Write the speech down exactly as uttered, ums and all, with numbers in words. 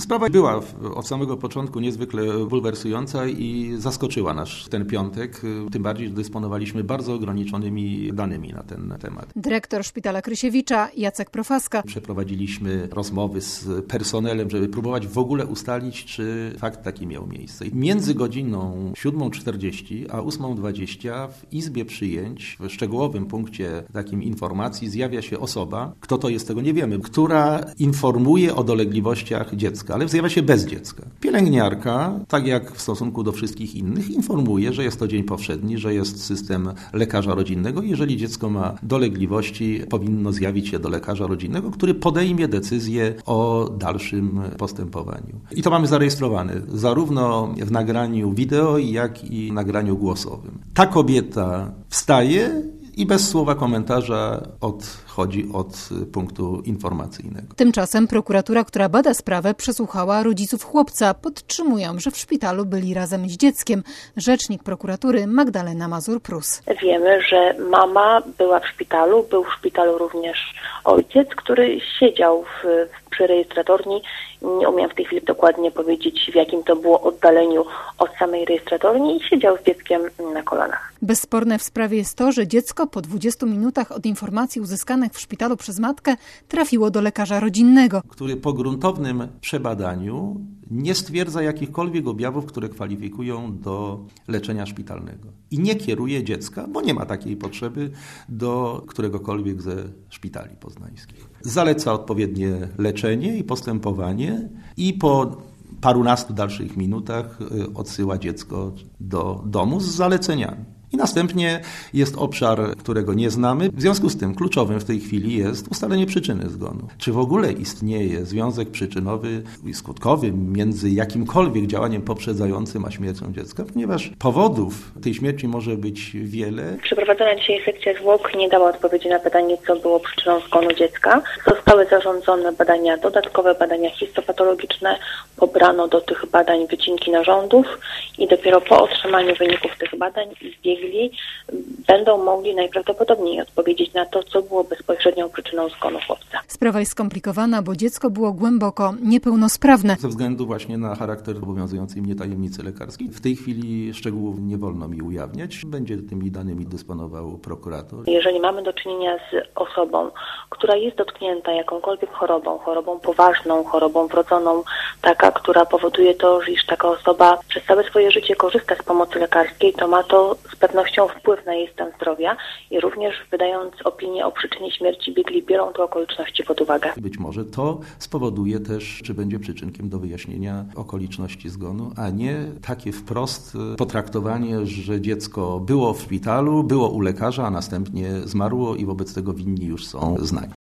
Sprawa była od samego początku niezwykle bulwersująca i zaskoczyła nas ten piątek, tym bardziej, że dysponowaliśmy bardzo ograniczonymi danymi na ten temat. Dyrektor szpitala Krysiewicza Jacek Profaska. Przeprowadziliśmy rozmowy z personelem, żeby próbować w ogóle ustalić, czy fakt taki miał miejsce. Między godziną siódmą czterdzieści a ósmą dwadzieścia w izbie przyjęć, w szczegółowym punkcie takim informacji zjawia się osoba, kto to jest, tego nie wiemy, która informuje o dolegliwościach dziecka, ale zjawia się bez dziecka. Pielęgniarka, tak jak w stosunku do wszystkich innych, informuje, że jest to dzień powszedni, że jest system lekarza rodzinnego. Jeżeli dziecko ma dolegliwości, powinno zjawić się do lekarza rodzinnego, który podejmie decyzję o dalszym postępowaniu. I to mamy zarejestrowane zarówno w nagraniu wideo, jak i nagraniu głosowym. Ta kobieta wstaje i bez słowa komentarza odchodzi od punktu informacyjnego. Tymczasem prokuratura, która bada sprawę, przesłuchała rodziców chłopca. Podtrzymują, że w szpitalu byli razem z dzieckiem. Rzecznik prokuratury Magdalena Mazur-Prus. Wiemy, że mama była w szpitalu, był w szpitalu również ojciec, który siedział w, przy rejestratorni. Nie umiem w tej chwili dokładnie powiedzieć, w jakim to było oddaleniu od samej rejestratorni i siedział z dzieckiem na kolanach. Bezsporne w sprawie jest to, że dziecko po dwudziestu minutach od informacji uzyskanych w szpitalu przez matkę trafiło do lekarza rodzinnego, który po gruntownym przebadaniu nie stwierdza jakichkolwiek objawów, które kwalifikują do leczenia szpitalnego. I nie kieruje dziecka, bo nie ma takiej potrzeby, do któregokolwiek ze szpitali poznańskich. Zaleca odpowiednie leczenie i postępowanie i po parunastu dalszych minutach odsyła dziecko do domu z zaleceniami. I następnie jest obszar, którego nie znamy. W związku z tym kluczowym w tej chwili jest ustalenie przyczyny zgonu. Czy w ogóle istnieje związek przyczynowy i skutkowy między jakimkolwiek działaniem poprzedzającym a śmiercią dziecka? Ponieważ powodów tej śmierci może być wiele. Przeprowadzona dzisiaj sekcja zwłok nie dała odpowiedzi na pytanie, co było przyczyną zgonu dziecka. Zostały zarządzone badania dodatkowe, badania histopatologiczne. Pobrano do tych badań wycinki narządów i dopiero po otrzymaniu wyników tych badań biegli będą mogli najprawdopodobniej odpowiedzieć na to, co było bezpośrednią przyczyną zgonu chłopca. Sprawa jest skomplikowana, bo dziecko było głęboko niepełnosprawne. Ze względu właśnie na charakter obowiązującej mnie tajemnicy lekarskiej. W tej chwili szczegółów nie wolno mi ujawniać. Będzie tymi danymi dysponował prokurator. Jeżeli mamy do czynienia z osobą, która jest dotknięta jakąkolwiek chorobą, chorobą poważną, chorobą wrodzoną, taka, która powoduje to, że iż taka osoba przez całe swoje życie korzysta z pomocy lekarskiej, to ma to z pewnością wpływ na jej stan zdrowia i również wydając opinię o przyczynie śmierci biegli biorą te okoliczności pod uwagę. Być może to spowoduje też, czy będzie przyczynkiem do wyjaśnienia okoliczności zgonu, a nie takie wprost potraktowanie, że dziecko było w szpitalu, było u lekarza, a następnie zmarło i wobec tego winni już są znani.